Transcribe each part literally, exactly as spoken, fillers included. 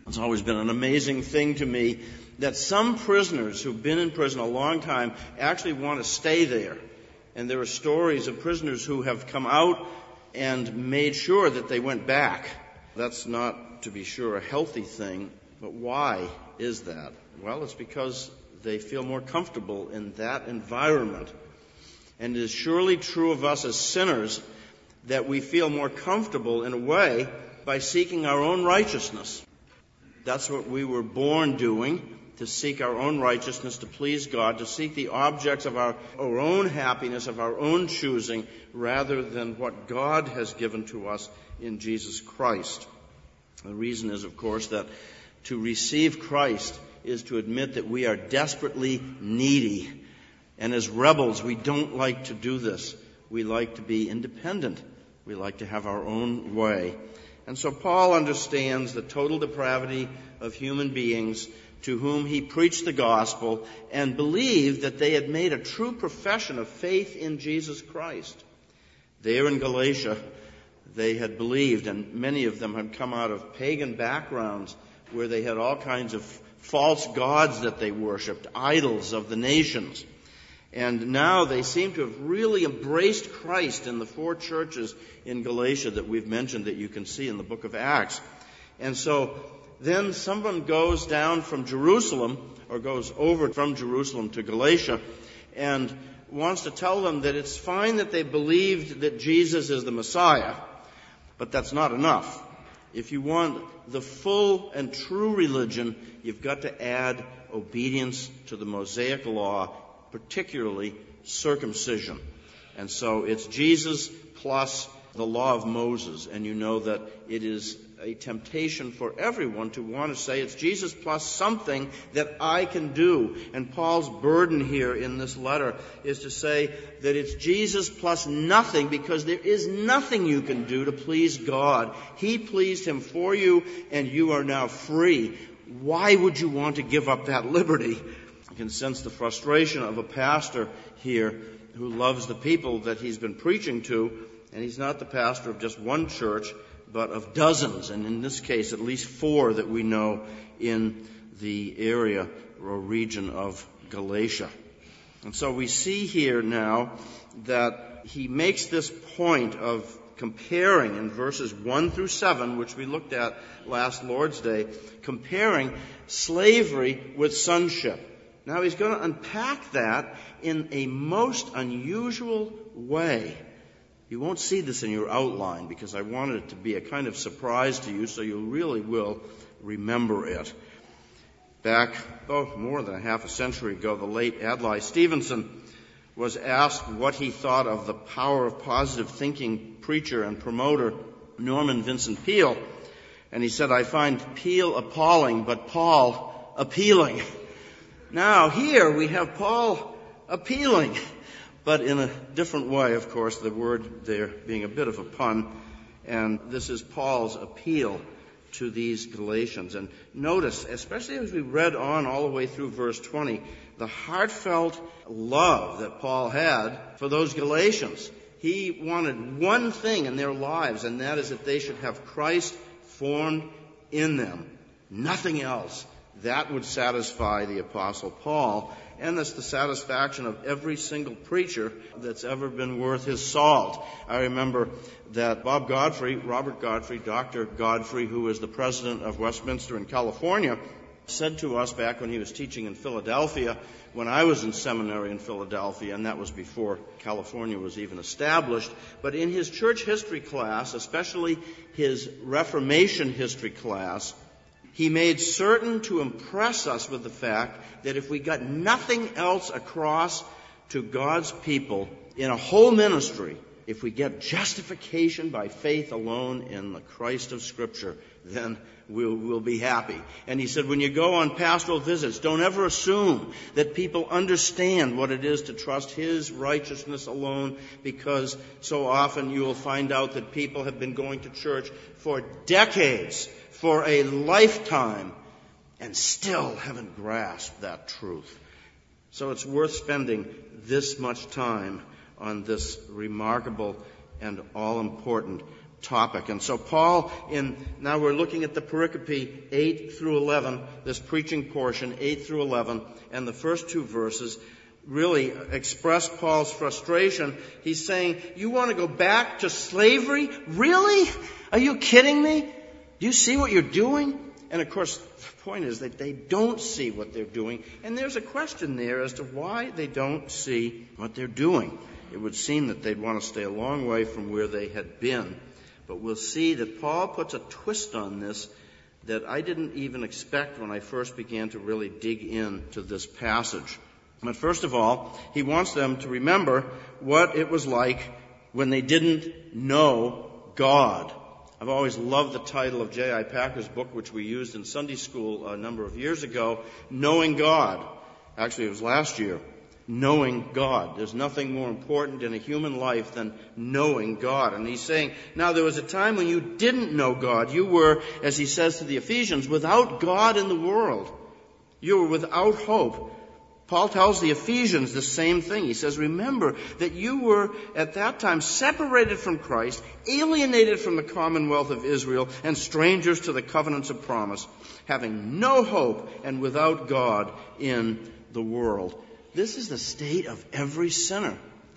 It's always been an amazing thing to me that some prisoners who've been in prison a long time actually want to stay there. And there are stories of prisoners who have come out and made sure that they went back. That's not, to be sure, a healthy thing. But why is that? Well, it's because they feel more comfortable in that environment. And it is surely true of us as sinners that we feel more comfortable in a way by seeking our own righteousness. That's what we were born doing, to seek our own righteousness, to please God, to seek the objects of our, our own happiness, of our own choosing, rather than what God has given to us in Jesus Christ. The reason is, of course, that to receive Christ is to admit that we are desperately needy. And as rebels, we don't like to do this. We like to be independent. We like to have our own way. And so Paul understands the total depravity of human beings to whom he preached the gospel and believed that they had made a true profession of faith in Jesus Christ. There in Galatia, they had believed, and many of them had come out of pagan backgrounds where they had all kinds of false gods that they worshipped, idols of the nations. And now they seem to have really embraced Christ in the four churches in Galatia that we've mentioned that you can see in the book of Acts. And so then someone goes down from Jerusalem, or goes over from Jerusalem to Galatia, and wants to tell them that it's fine that they believed that Jesus is the Messiah, but that's not enough. If you want the full and true religion, you've got to add obedience to the Mosaic law, particularly circumcision. And so it's Jesus plus the law of Moses. And you know that it is a temptation for everyone to want to say it's Jesus plus something that I can do. And Paul's burden here in this letter is to say that it's Jesus plus nothing, because there is nothing you can do to please God. He pleased him for you, and you are now free. Why would you want to give up that liberty? You can sense the frustration of a pastor here who loves the people that he's been preaching to, and he's not the pastor of just one church, but of dozens, and in this case at least four that we know in the area or region of Galatia. And so we see here now that he makes this point of comparing in verses one through seven, which we looked at last Lord's Day, comparing slavery with sonship. Now he's going to unpack that in a most unusual way. You won't see this in your outline because I wanted it to be a kind of surprise to you, so you really will remember it. Back, oh, more than a half a century ago, the late Adlai Stevenson was asked what he thought of the power of positive thinking preacher and promoter Norman Vincent Peale. And he said, I find Peale appalling, but Paul appealing. Now here we have Paul appealing, but in a different way, of course, the word there being a bit of a pun. And this is Paul's appeal to these Galatians. And notice, especially as we read on all the way through verse twenty, the heartfelt love that Paul had for those Galatians. He wanted one thing in their lives, and that is that they should have Christ formed in them. Nothing else. That would satisfy the Apostle Paul, and that's the satisfaction of every single preacher that's ever been worth his salt. I remember that Bob Godfrey, Robert Godfrey, Doctor Godfrey, who was the president of Westminster in California, said to us back when he was teaching in Philadelphia, when I was in seminary in Philadelphia, and that was before California was even established, but in his church history class, especially his Reformation history class, he made certain to impress us with the fact that if we got nothing else across to God's people in a whole ministry, if we get justification by faith alone in the Christ of Scripture, then we'll, we'll be happy. And he said, when you go on pastoral visits, don't ever assume that people understand what it is to trust His righteousness alone, because so often you will find out that people have been going to church for decades, for a lifetime, and still haven't grasped that truth. So it's worth spending this much time on this remarkable and all-important topic. And so Paul, in now we're looking at the pericope eight through eleven, this preaching portion, eight through eleven, and the first two verses really express Paul's frustration. He's saying, you want to go back to slavery? Really? Are you kidding me? Do you see what you're doing? And of course, the point is that they don't see what they're doing. And there's a question there as to why they don't see what they're doing. It would seem that they'd want to stay a long way from where they had been. But we'll see that Paul puts a twist on this that I didn't even expect when I first began to really dig into this passage. But first of all, he wants them to remember what it was like when they didn't know God. I've always loved the title of J I Packer's book, which we used in Sunday school a number of years ago, Knowing God. Actually, it was last year. Knowing God. There's nothing more important in a human life than knowing God. And he's saying, now there was a time when you didn't know God. You were, as he says to the Ephesians, without God in the world. You were without hope. Paul tells the Ephesians the same thing. He says, remember that you were at that time separated from Christ, alienated from the commonwealth of Israel, and strangers to the covenants of promise, having no hope and without God in the world. This is the state of every sinner.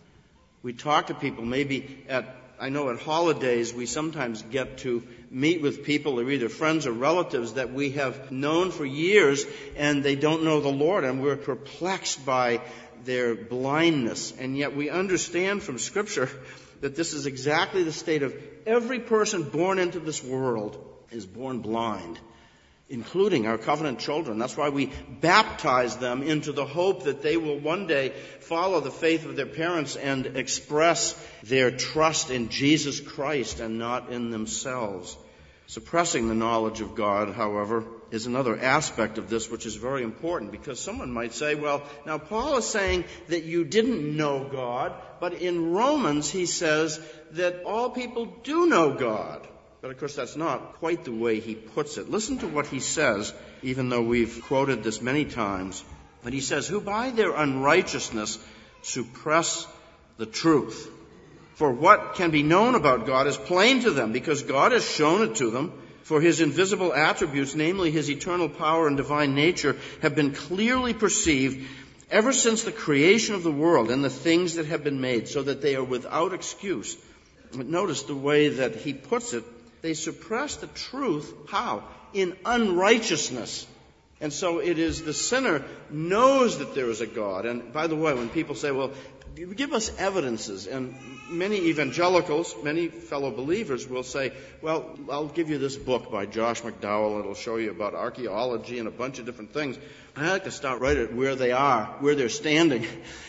We talk to people maybe at, I know at holidays we sometimes get to meet with people, they're either friends or relatives that we have known for years and they don't know the Lord, and we're perplexed by their blindness. And yet we understand from Scripture that this is exactly the state of every person born into this world is born blind, including our covenant children. That's why we baptize them into the hope that they will one day follow the faith of their parents and express their trust in Jesus Christ and not in themselves. Suppressing the knowledge of God, however, is another aspect of this which is very important, because someone might say, well, now Paul is saying that you didn't know God, but in Romans he says that all people do know God. But of course that's not quite the way he puts it. Listen to what he says, even though we've quoted this many times. But he says, who by their unrighteousness suppress the truth. For what can be known about God is plain to them, because God has shown it to them. For his invisible attributes, namely his eternal power and divine nature, have been clearly perceived ever since the creation of the world and the things that have been made, so that they are without excuse. But notice the way that he puts it. They suppress the truth. How? In unrighteousness. And so it is the sinner knows that there is a God. And by the way, when people say, well, give us evidences, and many evangelicals, many fellow believers will say, well, I'll give you this book by Josh McDowell. It'll show you about archaeology and a bunch of different things. I like to start right at where they are, where they're standing.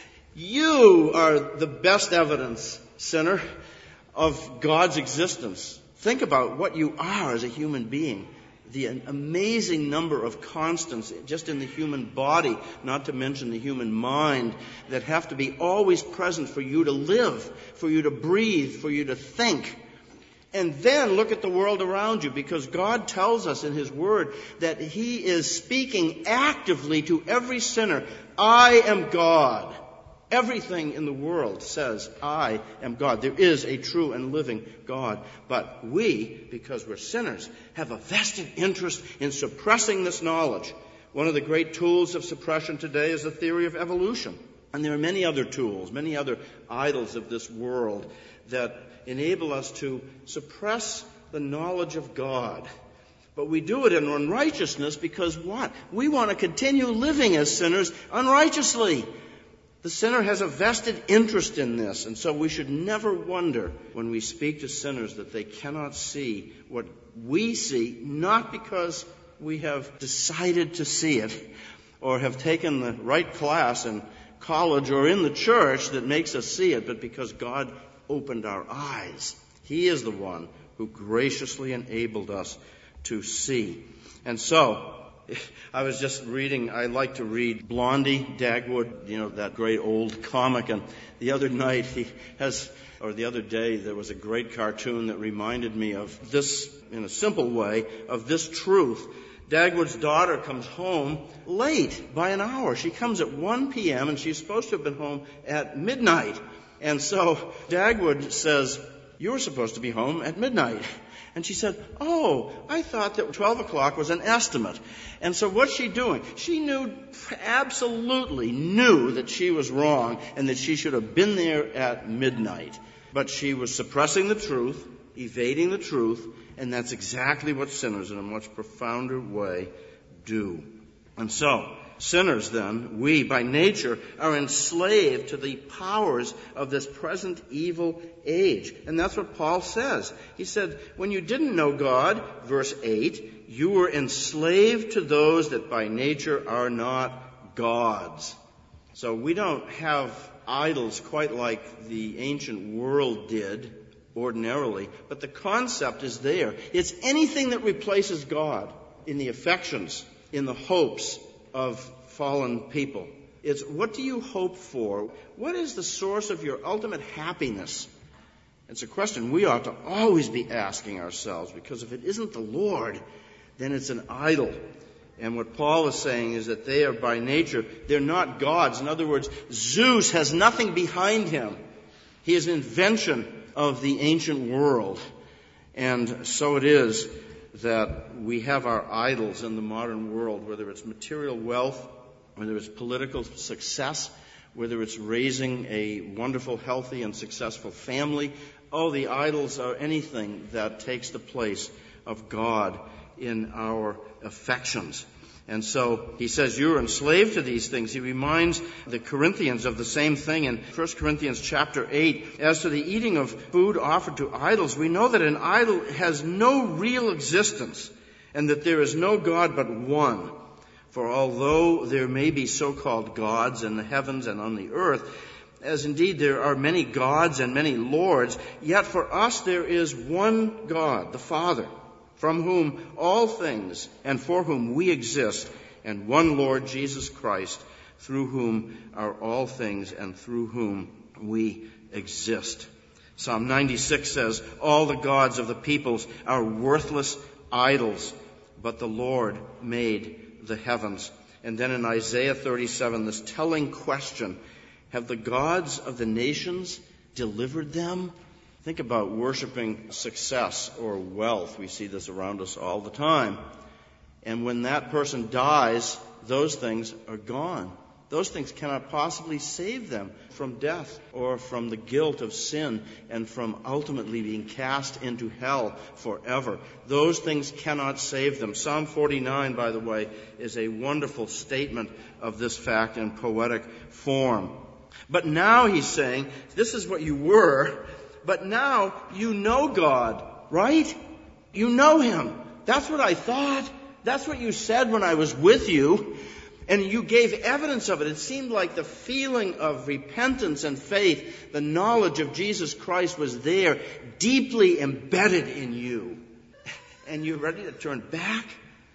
You are the best evidence, sinner, of God's existence. Think about what you are as a human being. The amazing number of constants just in the human body, not to mention the human mind, that have to be always present for you to live, for you to breathe, for you to think. And then look at the world around you, because God tells us in his word that he is speaking actively to every sinner. I am God. Everything in the world says, I am God. There is a true and living God. But we, because we're sinners, have a vested interest in suppressing this knowledge. One of the great tools of suppression today is the theory of evolution. And there are many other tools, many other idols of this world that enable us to suppress the knowledge of God. But we do it in unrighteousness because what? We want to continue living as sinners unrighteously. The sinner has a vested interest in this, and so we should never wonder when we speak to sinners that they cannot see what we see, not because we have decided to see it or have taken the right class in college or in the church that makes us see it, but because God opened our eyes. He is the one who graciously enabled us to see. And so, I was just reading, I like to read Blondie Dagwood, you know, that great old comic. And the other night he has, or the other day, there was a great cartoon that reminded me of this, in a simple way, of this truth. Dagwood's daughter comes home late by an hour. She comes at one p.m. and she's supposed to have been home at midnight. And so Dagwood says, you were supposed to be home at midnight. And she said, oh, I thought that twelve o'clock was an estimate. And so what's she doing? She knew, absolutely knew that she was wrong and that she should have been there at midnight. But she was suppressing the truth, evading the truth, and that's exactly what sinners in a much profounder way do. And so, sinners then, we by nature are enslaved to the powers of this present evil age. And that's what Paul says. He said, when you didn't know God, verse eight, you were enslaved to those that by nature are not gods. So we don't have idols quite like the ancient world did ordinarily, but the concept is there. It's anything that replaces God in the affections, in the hopes of fallen people. It's what do you hope for? What is the source of your ultimate happiness? It's a question we ought to always be asking ourselves, because if it isn't the Lord, then it's an idol. And what Paul is saying is that they are by nature, they're not gods. In other words, Zeus has nothing behind him. He is an invention of the ancient world. And so it is that we have our idols in the modern world, whether it's material wealth, whether it's political success, whether it's raising a wonderful, healthy, and successful family. Oh, the idols are anything that takes the place of God in our affections. And so he says you're enslaved to these things. He reminds the Corinthians of the same thing in First Corinthians chapter eight. As to the eating of food offered to idols, we know that an idol has no real existence and that there is no God but one. For although there may be so-called gods in the heavens and on the earth, as indeed there are many gods and many lords, yet for us there is one God, the Father, from whom all things and for whom we exist, and one Lord Jesus Christ, through whom are all things and through whom we exist. Psalm ninety-six says, all the gods of the peoples are worthless idols, but the Lord made the heavens. And then in Isaiah thirty-seven, this telling question, have the gods of the nations delivered them? Think about worshiping success or wealth. We see this around us all the time. And when that person dies, those things are gone. Those things cannot possibly save them from death or from the guilt of sin and from ultimately being cast into hell forever. Those things cannot save them. Psalm forty-nine, by the way, is a wonderful statement of this fact in poetic form. But now he's saying, this is what you were, but now you know God, right? You know Him. That's what I thought. That's what you said when I was with you. And you gave evidence of it. It seemed like the feeling of repentance and faith, the knowledge of Jesus Christ was there, deeply embedded in you. And you're ready to turn back?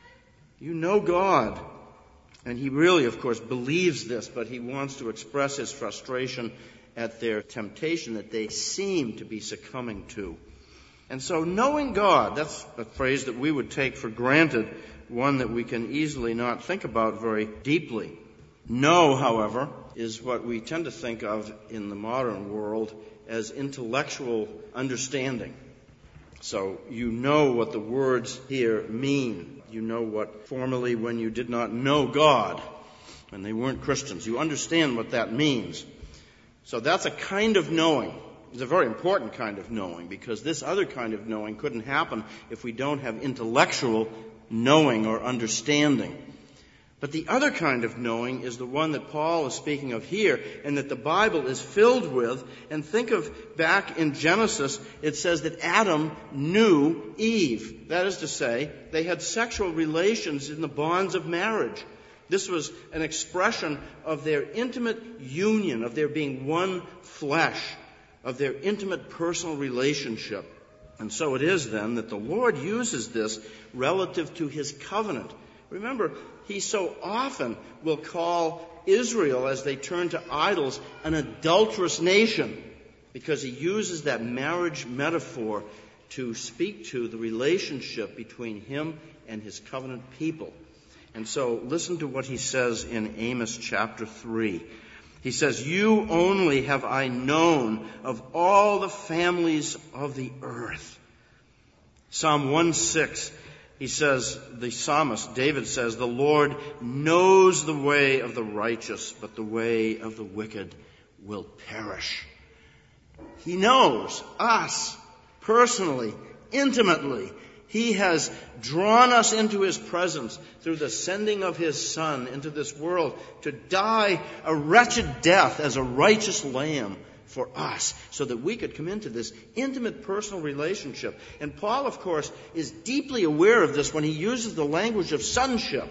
You know God. And he really, of course, believes this, but he wants to express his frustration at their temptation that they seem to be succumbing to. And so knowing God, that's a phrase that we would take for granted, one that we can easily not think about very deeply. Know, however, is what we tend to think of in the modern world as intellectual understanding. So you know what the words here mean. You know what formerly when you did not know God, when they weren't Christians, you understand what that means. So that's a kind of knowing. It's a very important kind of knowing, because this other kind of knowing couldn't happen if we don't have intellectual knowing or understanding. But the other kind of knowing is the one that Paul is speaking of here, and that the Bible is filled with. And think of back in Genesis, it says that Adam knew Eve. That is to say, they had sexual relations in the bonds of marriage. This was an expression of their intimate union, of their being one flesh, of their intimate personal relationship. And so it is then that the Lord uses this relative to His covenant. Remember, He so often will call Israel, as they turn to idols, an adulterous nation, because He uses that marriage metaphor to speak to the relationship between Him and His covenant people. And so listen to what He says in Amos chapter three. He says, you only have I known of all the families of the earth. Psalm one six, he says, the psalmist, David says, the Lord knows the way of the righteous, but the way of the wicked will perish. He knows us personally, intimately. He has drawn us into His presence through the sending of His Son into this world to die a wretched death as a righteous lamb for us so that we could come into this intimate personal relationship. And Paul, of course, is deeply aware of this when he uses the language of sonship.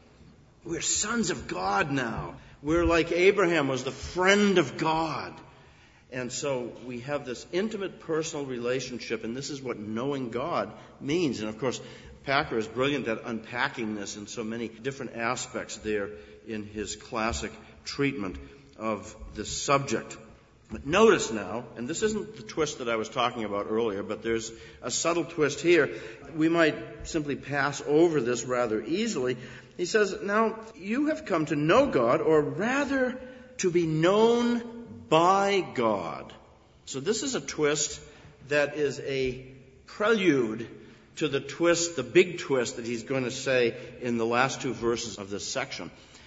We're sons of God now. We're like Abraham was the friend of God. And so we have this intimate personal relationship, and this is what knowing God means. And of course, Packer is brilliant at unpacking this in so many different aspects there in his classic treatment of this subject. But notice now, and this isn't the twist that I was talking about earlier, but there's a subtle twist here. We might simply pass over this rather easily. He says, now you have come to know God, or rather to be known by God. So this is a twist that is a prelude to the twist, the big twist that he's going to say in the last two verses of this section.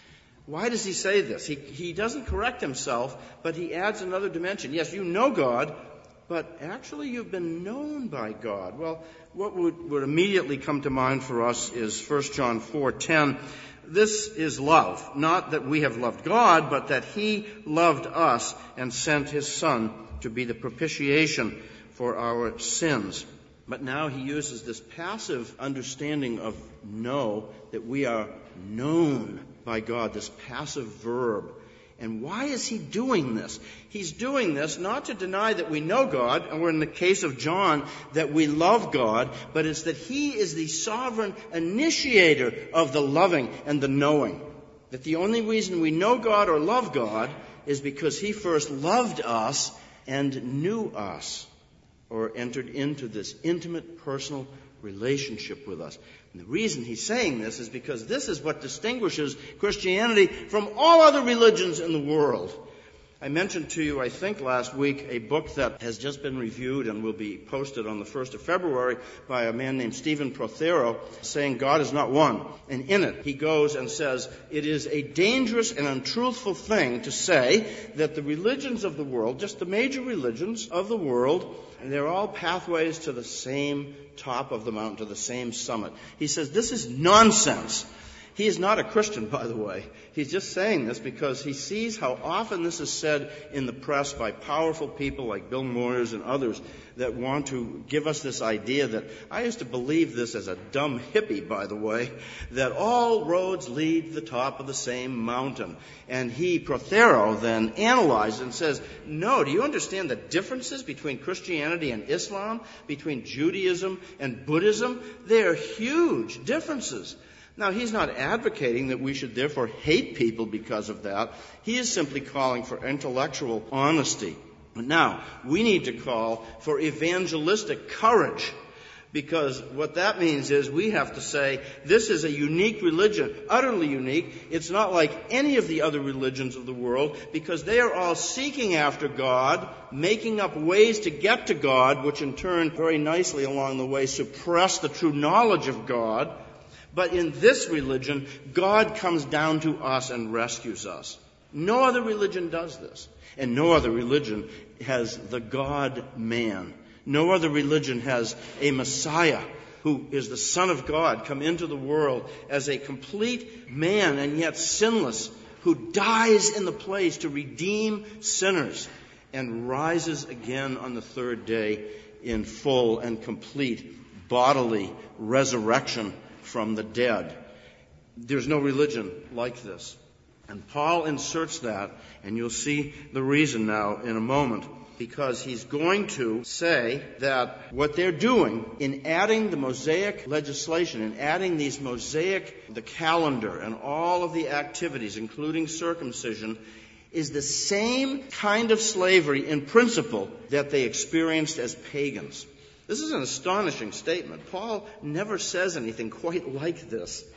Why does he say this? He, he doesn't correct himself, but he adds another dimension. Yes, you know God, but actually you've been known by God. Well, what would, would immediately come to mind for us is First John four ten. This is love, not that we have loved God, but that He loved us and sent His Son to be the propitiation for our sins. But now he uses this passive understanding of know, that we are known by God, this passive verb. And why is he doing this? He's doing this not to deny that we know God, or in the case of John, that we love God, but it's that he is the sovereign initiator of the loving and the knowing. That the only reason we know God or love God is because he first loved us and knew us, or entered into this intimate personal relationship with us. And the reason he's saying this is because this is what distinguishes Christianity from all other religions in the world. I mentioned to you, I think last week, a book that has just been reviewed and will be posted on the first of February by a man named Stephen Prothero, saying God is not one. And in it, he goes and says, it is a dangerous and untruthful thing to say that the religions of the world, just the major religions of the world, and they're all pathways to the same top of the mountain, to the same summit. He says this is nonsense. He is not a Christian, by the way. He's just saying this because he sees how often this is said in the press by powerful people like Bill Moyers and others that want to give us this idea that, I used to believe this as a dumb hippie, by the way, that all roads lead to the top of the same mountain. And he, Prothero, then analyzes and says, no, do you understand the differences between Christianity and Islam, between Judaism and Buddhism? They are huge differences. Now, he's not advocating that we should therefore hate people because of that. He is simply calling for intellectual honesty. But now, we need to call for evangelistic courage, because what that means is we have to say, this is a unique religion, utterly unique. It's not like any of the other religions of the world, because they are all seeking after God, making up ways to get to God, which in turn, very nicely along the way, suppress the true knowledge of God. But in this religion, God comes down to us and rescues us. No other religion does this. And no other religion has the God-man. No other religion has a Messiah who is the Son of God come into the world as a complete man and yet sinless, who dies in the place to redeem sinners and rises again on the third day in full and complete bodily resurrection from the dead. There's no religion like this. And Paul inserts that, and you'll see the reason now in a moment, because he's going to say that what they're doing in adding the Mosaic legislation, in adding these Mosaic, the calendar, and all of the activities, including circumcision, is the same kind of slavery in principle that they experienced as pagans. This is an astonishing statement. Paul never says anything quite like this.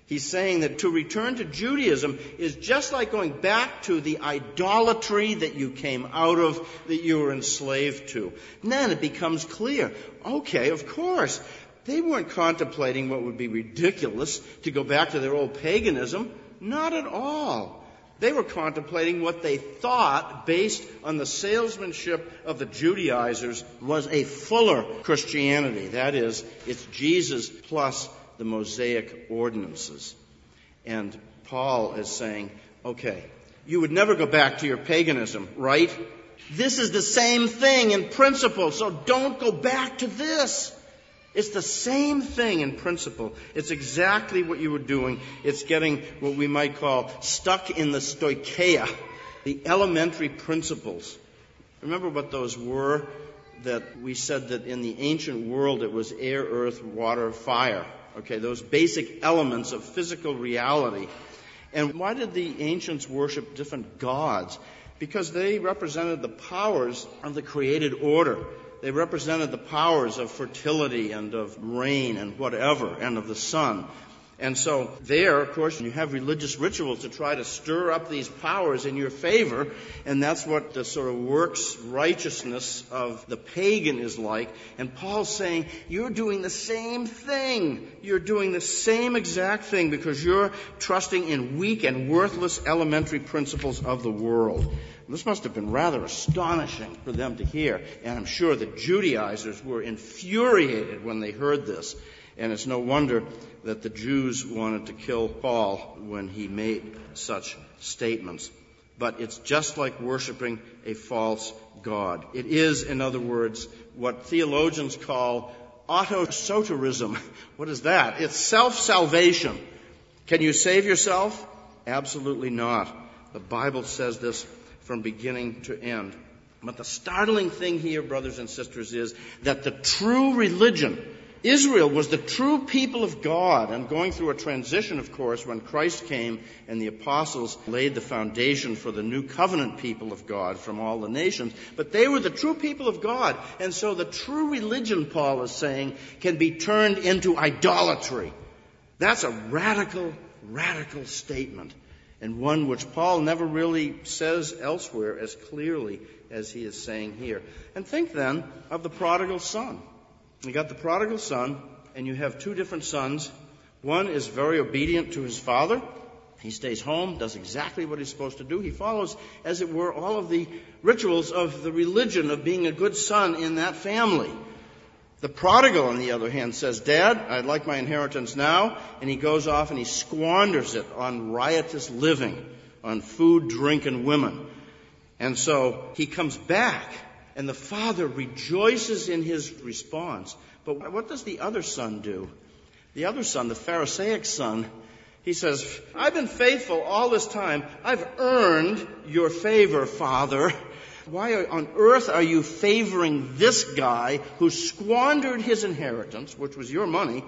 He's saying that to return to Judaism is just like going back to the idolatry that you came out of, that you were enslaved to. And then it becomes clear, okay, of course, they weren't contemplating what would be ridiculous to go back to their old paganism. Not at all. They were contemplating what they thought, based on the salesmanship of the Judaizers, was a fuller Christianity. That is, it's Jesus plus the Mosaic ordinances. And Paul is saying, okay, you would never go back to your paganism, right? This is the same thing in principle, so don't go back to this. It's the same thing in principle. It's exactly what you were doing. It's getting what we might call stuck in the stoicheia, the elementary principles. Remember what those were? That we said that in the ancient world it was air, earth, water, fire. Okay, those basic elements of physical reality. And why did the ancients worship different gods? Because they represented the powers of the created order. They represented the powers of fertility and of rain and whatever, and of the sun. And so there, of course, you have religious rituals to try to stir up these powers in your favor, and that's what the sort of works righteousness of the pagan is like. And Paul's saying, you're doing the same thing. You're doing the same exact thing because you're trusting in weak and worthless elementary principles of the world. This must have been rather astonishing for them to hear, and I'm sure the Judaizers were infuriated when they heard this. And it's no wonder that the Jews wanted to kill Paul when he made such statements. But it's just like worshiping a false god. It is, in other words, what theologians call autosoterism. What is that? It's self-salvation. Can you save yourself? Absolutely not. The Bible says this from beginning to end. But the startling thing here, brothers and sisters, is that the true religion, Israel was the true people of God, and going through a transition, of course, when Christ came and the apostles laid the foundation for the new covenant people of God from all the nations. But they were the true people of God, and so the true religion, Paul is saying, can be turned into idolatry. That's a radical, radical statement, and one which Paul never really says elsewhere as clearly as he is saying here. And think then of the prodigal son. You got the prodigal son, and you have two different sons. One is very obedient to his father. He stays home, does exactly what he's supposed to do. He follows, as it were, all of the rituals of the religion of being a good son in that family. The prodigal, on the other hand, says, Dad, I'd like my inheritance now. And he goes off and he squanders it on riotous living, on food, drink, and women. And so he comes back. And the father rejoices in his response. But what does the other son do? The other son, the Pharisaic son, he says, I've been faithful all this time. I've earned your favor, Father. Why on earth are you favoring this guy who squandered his inheritance, which was your money,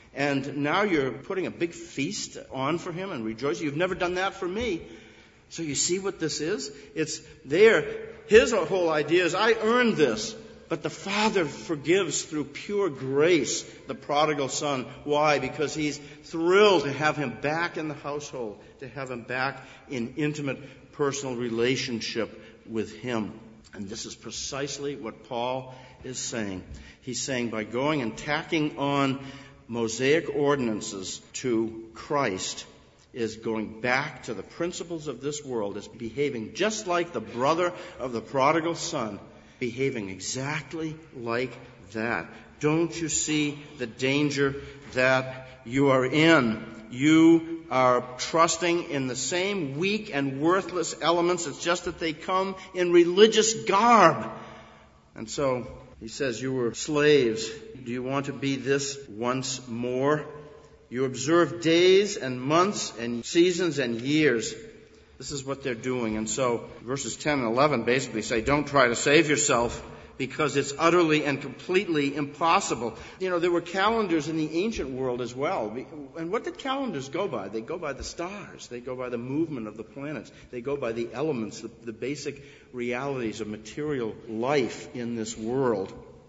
and now you're putting a big feast on for him and rejoicing? You've never done that for me. So you see what this is? It's there. His whole idea is, I earned this. But the Father forgives through pure grace the prodigal son. Why? Because he's thrilled to have him back in the household, to have him back in intimate personal relationship with him. And this is precisely what Paul is saying. He's saying by going and tacking on Mosaic ordinances to Christ, is going back to the principles of this world, is behaving just like the brother of the prodigal son, behaving exactly like that. Don't you see the danger that you are in? You are trusting in the same weak and worthless elements. It's just that they come in religious garb. And so he says, you were slaves. Do you want to be this once more? You observe days and months and seasons and years. This is what they're doing. And so verses ten and eleven basically say, don't try to save yourself because it's utterly and completely impossible. You know, there were calendars in the ancient world as well. And what did calendars go by? They go by the stars. They go by the movement of the planets. They go by the elements, the, the basic realities of material life in this world.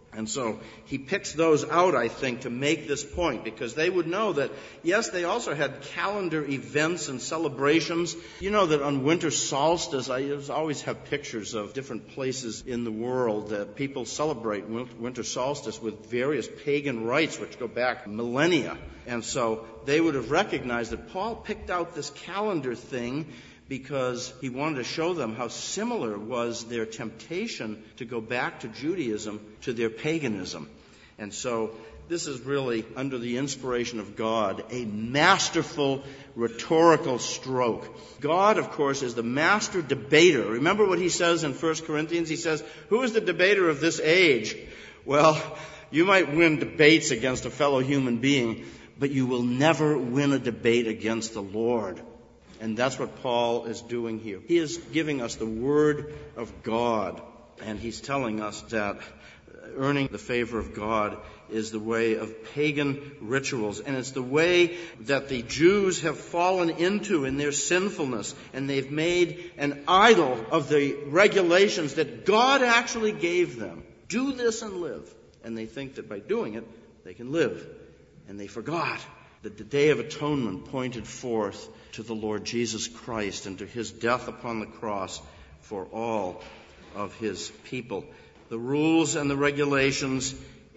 And so he picks those out, I think, to make this point, because they would know that, yes, they also had calendar events and celebrations. You know that on winter solstice, I always have pictures of different places in the world that people celebrate winter solstice with various pagan rites which go back millennia. And so they would have recognized that Paul picked out this calendar thing because he wanted to show them how similar was their temptation to go back to Judaism to their paganism. And so this is really, under the inspiration of God, a masterful rhetorical stroke. God, of course, is the master debater. Remember what he says in First Corinthians? He says, who is the debater of this age? Well, you might win debates against a fellow human being, but you will never win a debate against the Lord. And that's what Paul is doing here. He is giving us the Word of God, and he's telling us that earning the favor of God is the way of pagan rituals, and it's the way that the Jews have fallen into in their sinfulness, and they've made an idol of the regulations that God actually gave them. Do this and live. And they think that by doing it, they can live. And they forgot that the Day of Atonement pointed forth to the Lord Jesus Christ and to his death upon the cross for all of his people. The rules and the regulations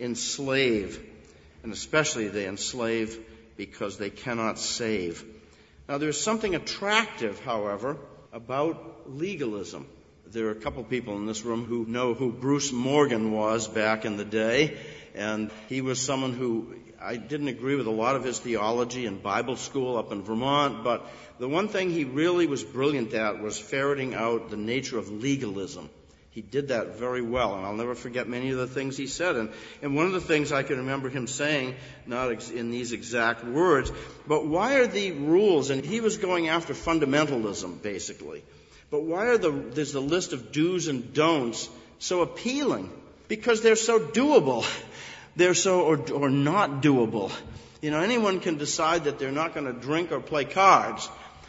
enslave, and especially they enslave because they cannot save. Now, there's something attractive, however, about legalism. There are a couple people in this room who know who Bruce Morgan was back in the day, and he was someone who I didn't agree with a lot of his theology in Bible school up in Vermont, but the one thing he really was brilliant at was ferreting out the nature of legalism. He did that very well, and I'll never forget many of the things he said. And, and one of the things I can remember him saying, not ex- in these exact words, but why are the rules, and he was going after fundamentalism, basically, but why are the, there's the list of do's and don'ts so appealing? Because they're so doable. They're so, or, or not doable. You know, anyone can decide that they're not going to drink or play cards,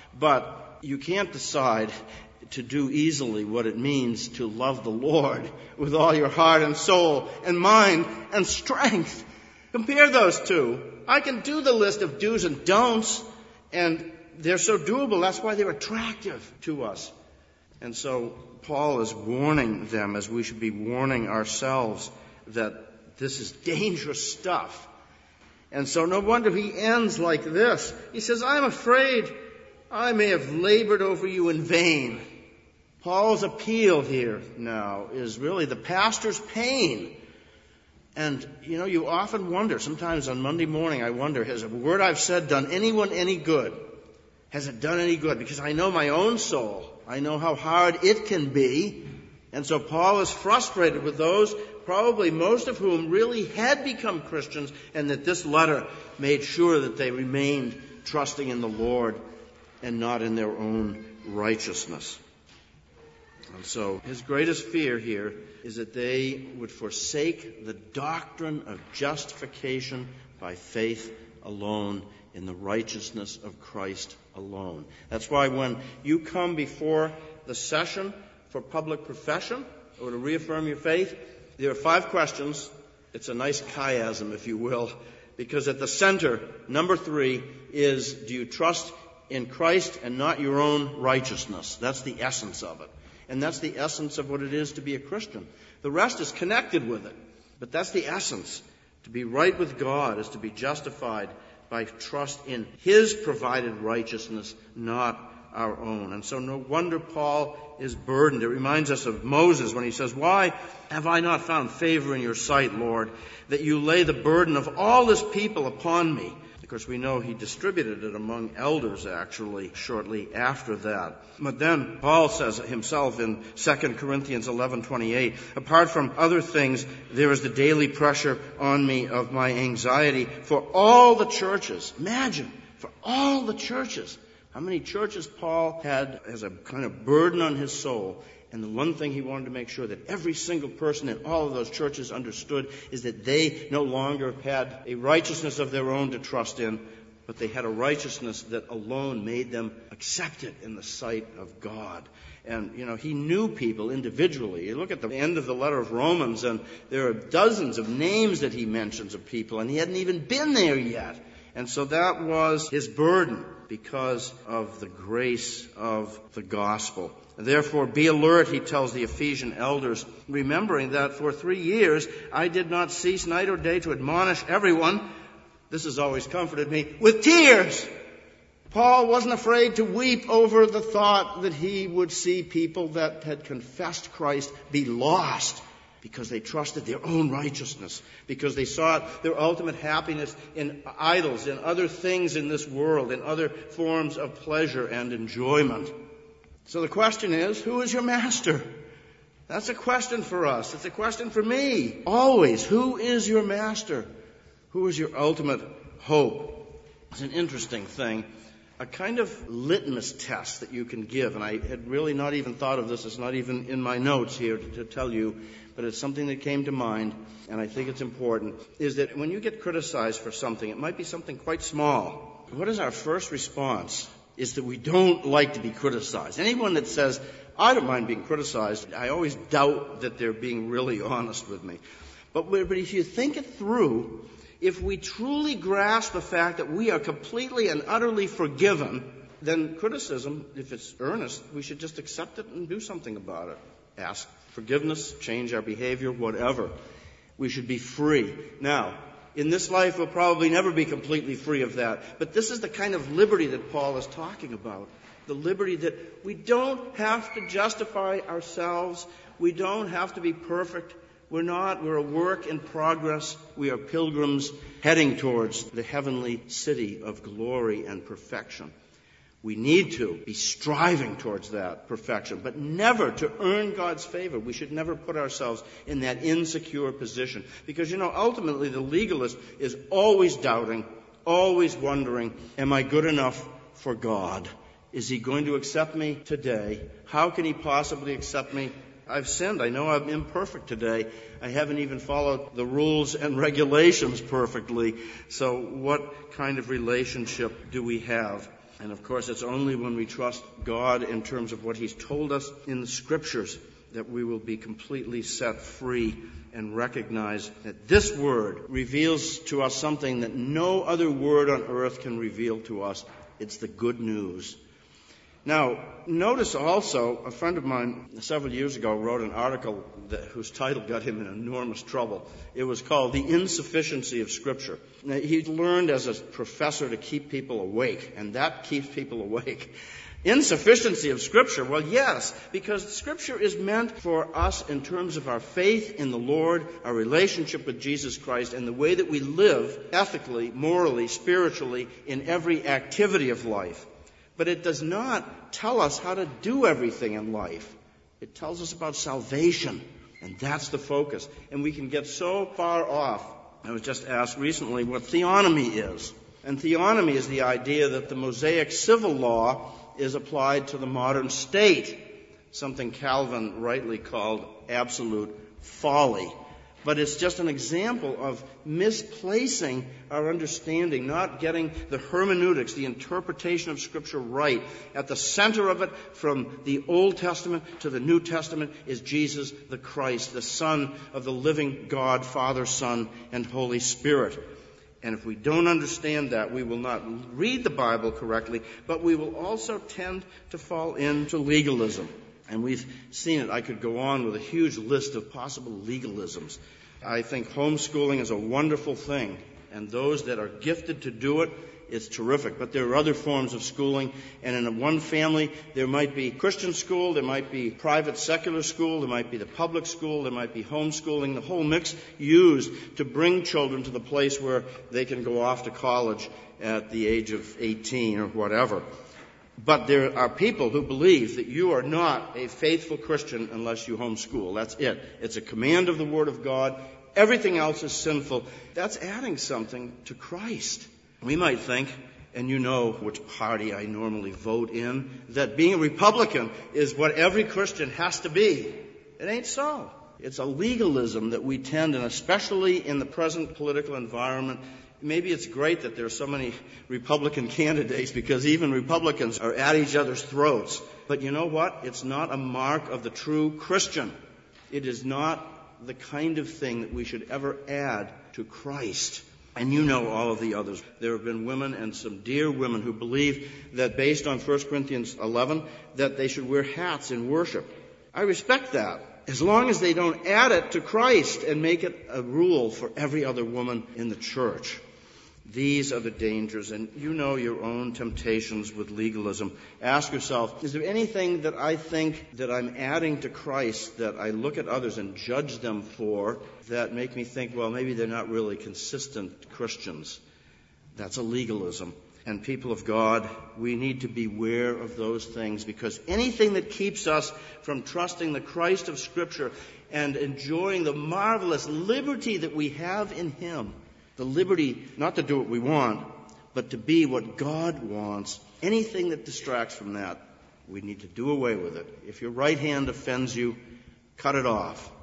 but you can't decide to do easily what it means to love the Lord with all your heart and soul and mind and strength. Compare those two. I can do the list of do's and don'ts, and they're so doable. That's why they're attractive to us. And so Paul is warning them, as we should be warning ourselves, that this is dangerous stuff. And so no wonder he ends like this. He says, I'm afraid I may have labored over you in vain. Paul's appeal here now is really the pastor's pain. And, you know, you often wonder, sometimes on Monday morning I wonder, has a word I've said done anyone any good? Has it done any good? Because I know my own soul. I know how hard it can be. And so Paul is frustrated with those, probably most of whom really had become Christians, and that this letter made sure that they remained trusting in the Lord and not in their own righteousness. And so his greatest fear here is that they would forsake the doctrine of justification by faith alone in the righteousness of Christ alone. That's why when you come before the session for public profession or to reaffirm your faith, there are five questions. It's a nice chiasm, if you will, because at the center, number three, is do you trust in Christ and not your own righteousness? That's the essence of it. And that's the essence of what it is to be a Christian. The rest is connected with it. But that's the essence. To be right with God is to be justified by trust in his provided righteousness, not our own. And so no wonder Paul is burdened. It reminds us of Moses when he says, why have I not found favor in your sight, Lord, that you lay the burden of all this people upon me? Of course, we know he distributed it among elders, actually, shortly after that. But then Paul says himself in Second Corinthians eleven twenty-eight, apart from other things, there is the daily pressure on me of my anxiety for all the churches. Imagine, for all the churches. How many churches Paul had as a kind of burden on his soul. And the one thing he wanted to make sure that every single person in all of those churches understood is that they no longer had a righteousness of their own to trust in, but they had a righteousness that alone made them accepted in the sight of God. And, you know, he knew people individually. You look at the end of the letter of Romans, and there are dozens of names that he mentions of people, and he hadn't even been there yet. And so that was his burden because of the grace of the gospel. Therefore, be alert, he tells the Ephesian elders, remembering that for three years I did not cease night or day to admonish everyone, this has always comforted me, with tears. Paul wasn't afraid to weep over the thought that he would see people that had confessed Christ be lost because they trusted their own righteousness, because they sought their ultimate happiness in idols, in other things in this world, in other forms of pleasure and enjoyment. So the question is, who is your master? That's a question for us. It's a question for me. Always, who is your master? Who is your ultimate hope? It's an interesting thing. A kind of litmus test that you can give, and I had really not even thought of this. It's not even in my notes here to, to tell you, but it's something that came to mind, and I think it's important, is that when you get criticized for something, it might be something quite small. What is our first response? Is that we don't like to be criticized. Anyone that says, I don't mind being criticized, I always doubt that they're being really honest with me. But, but if you think it through, if we truly grasp the fact that we are completely and utterly forgiven, then criticism, if it's earnest, we should just accept it and do something about it. Ask forgiveness, change our behavior, whatever. We should be free. Now, in this life, we'll probably never be completely free of that. But this is the kind of liberty that Paul is talking about. The liberty that we don't have to justify ourselves. We don't have to be perfect. We're not. We're a work in progress. We are pilgrims heading towards the heavenly city of glory and perfection. We need to be striving towards that perfection, but never to earn God's favor. We should never put ourselves in that insecure position. Because, you know, ultimately the legalist is always doubting, always wondering, am I good enough for God? Is he going to accept me today? How can he possibly accept me? I've sinned. I know I'm imperfect today. I haven't even followed the rules and regulations perfectly. So what kind of relationship do we have? And of course, it's only when we trust God in terms of what he's told us in the Scriptures that we will be completely set free and recognize that this word reveals to us something that no other word on earth can reveal to us. It's the good news. Now, notice also, a friend of mine several years ago wrote an article that, whose title got him in enormous trouble. It was called The Insufficiency of Scripture. Now, he learned as a professor to keep people awake, and that keeps people awake. Insufficiency of Scripture? Well, yes, because Scripture is meant for us in terms of our faith in the Lord, our relationship with Jesus Christ, and the way that we live ethically, morally, spiritually in every activity of life. But it does not tell us how to do everything in life. It tells us about salvation, and that's the focus. And we can get so far off. I was just asked recently what theonomy is. And theonomy is the idea that the Mosaic civil law is applied to the modern state, something Calvin rightly called absolute folly. But it's just an example of misplacing our understanding, not getting the hermeneutics, the interpretation of Scripture right. At the center of it, from the Old Testament to the New Testament, is Jesus the Christ, the Son of the living God, Father, Son, and Holy Spirit. And if we don't understand that, we will not read the Bible correctly, but we will also tend to fall into legalism. And we've seen it. I could go on with a huge list of possible legalisms. I think homeschooling is a wonderful thing. And those that are gifted to do it, it's terrific. But there are other forms of schooling. And in one family, there might be Christian school, there might be private secular school, there might be the public school, there might be homeschooling, the whole mix used to bring children to the place where they can go off to college at the age of eighteen or whatever. But there are people who believe that you are not a faithful Christian unless you homeschool. That's it. It's a command of the Word of God. Everything else is sinful. That's adding something to Christ. We might think, and you know which party I normally vote in, that being a Republican is what every Christian has to be. It ain't so. It's a legalism that we tend, and especially in the present political environment, maybe it's great that there are so many Republican candidates because even Republicans are at each other's throats. But you know what? It's not a mark of the true Christian. It is not the kind of thing that we should ever add to Christ. And you know all of the others. There have been women, and some dear women, who believe that based on First Corinthians eleven, that they should wear hats in worship. I respect that, as long as they don't add it to Christ and make it a rule for every other woman in the church. These are the dangers, and you know your own temptations with legalism. Ask yourself, is there anything that I think that I'm adding to Christ that I look at others and judge them for that make me think, well, maybe they're not really consistent Christians? That's a legalism. And people of God, we need to beware of those things, because anything that keeps us from trusting the Christ of Scripture and enjoying the marvelous liberty that we have in Him, the liberty not to do what we want, but to be what God wants, anything that distracts from that, we need to do away with it. If your right hand offends you, cut it off.